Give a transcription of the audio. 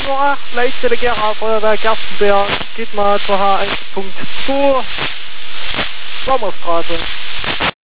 13:08 Uhr, Leitstelle Gera Feuerwehr Gerstenberg, geht mal zur H1.2, Sommerstraße.